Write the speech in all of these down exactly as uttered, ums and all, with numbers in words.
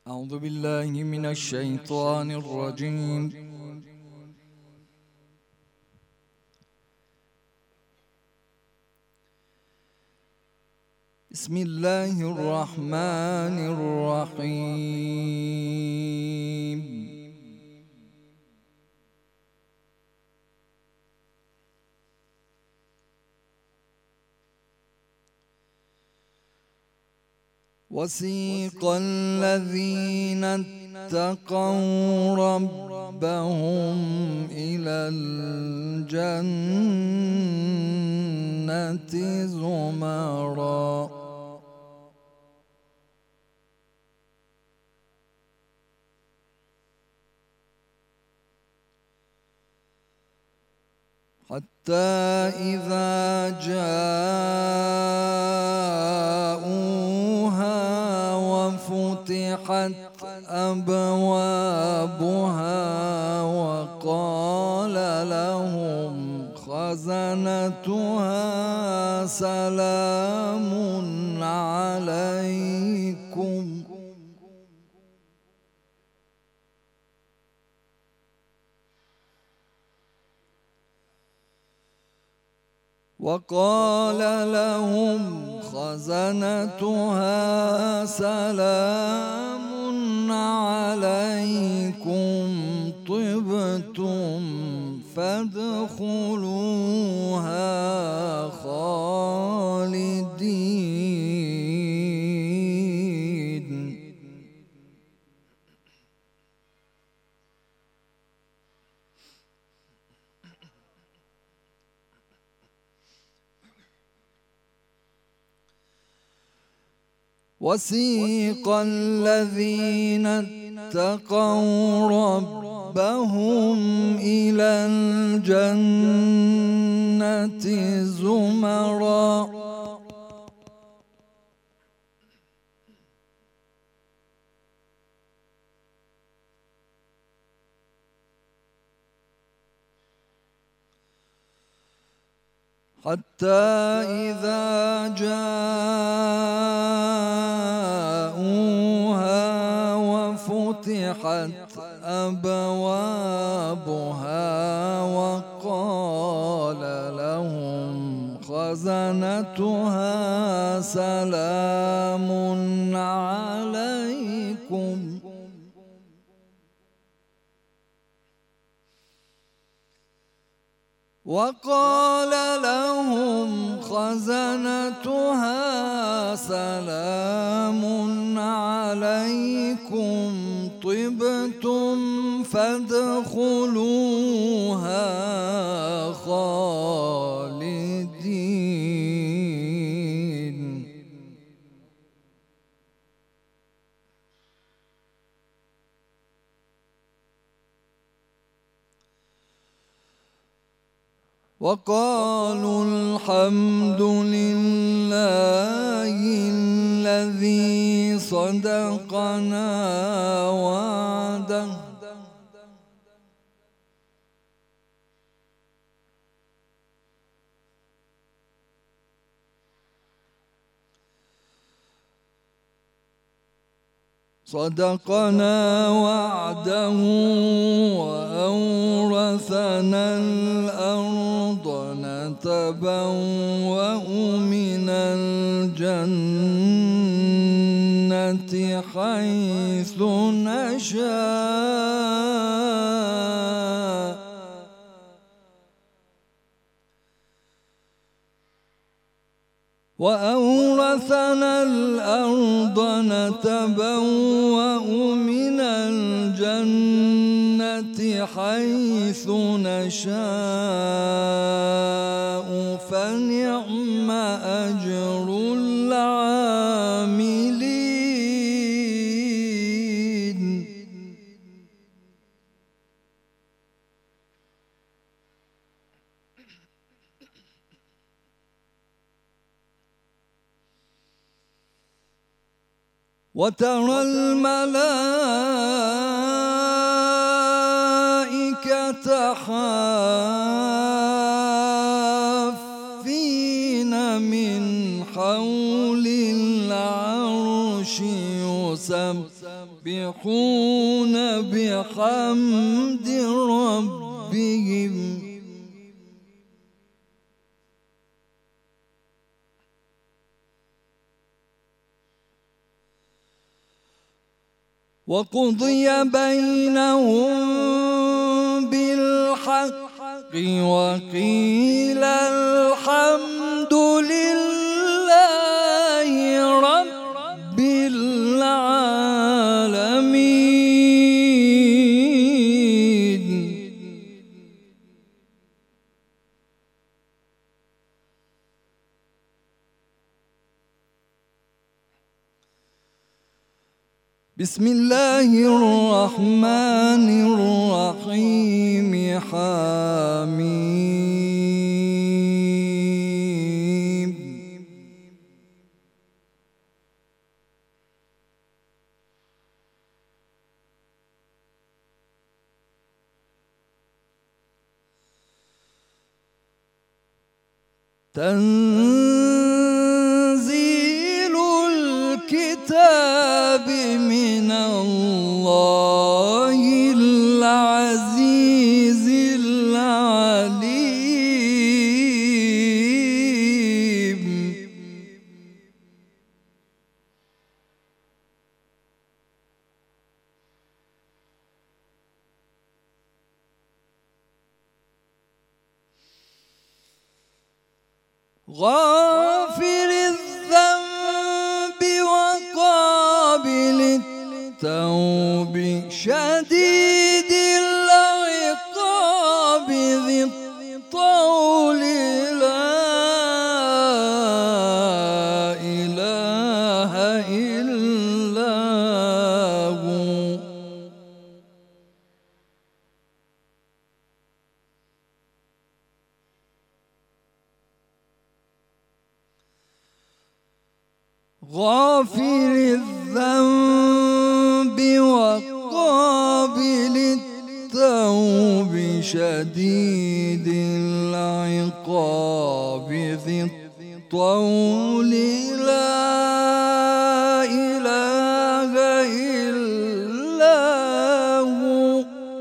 أعوذ بالله من الشيطان الرجيم. بسم الله الرحمن الرحيم. وسيق الذين اتقوا ربهم إلى الجنة زمرا حتى إذا جاءوها وفتحت أبوابها وقال لهم خزنتها سلام عليكم وقال لهم خزنتها سلام عليكم طبتم فادخلوها خالدين. وسيق الذين اتقوا ربهم إلى الجنة زمرا حتى إذا جاءوها وفتحت أبوابها وقال لهم خزنتها سلام عليكم وقال لهم خزنتها سلام عليكم طبتم فادخلوها خالدين. وقالوا الحمد لله الذي صدقنا وعده صدقنا وعده وأورثنا الأرض نتبوأ من الجنة حيث نشاء وأورثنا الأرض نتبوأ من الجنة حيث نشاء فنعم أجر العاملين. وترى الملائكة حافين من حول العرش يسبحون بحمد ربهم وقضي بينهم بالحق وقيل الحمد لله رب العالمين. بسم الله الرحمن الرحيم. حميم. تنزيل الكتاب من الله العزيز العليم. غافر الذنب وقابل التوب شديد العقاب ذي الطول لا إله إلا هو. غافر الذنب وقابل التوب شديد العقاب ذي الطول لا إله إلا هو.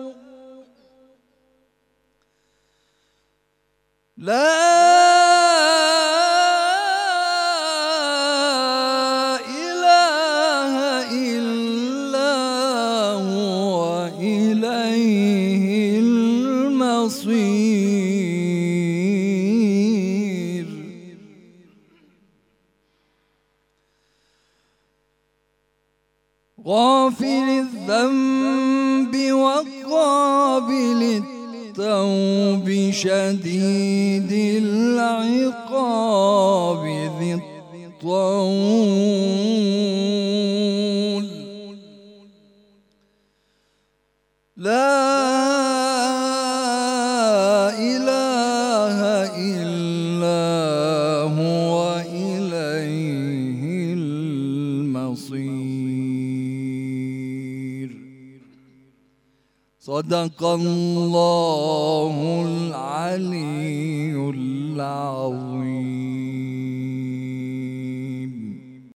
لا المصير. غافر الذنب وقابل التوب شديد العقاب ذي الطول لا إله إلا هو إليه المصير. صدق الله العلي العظيم.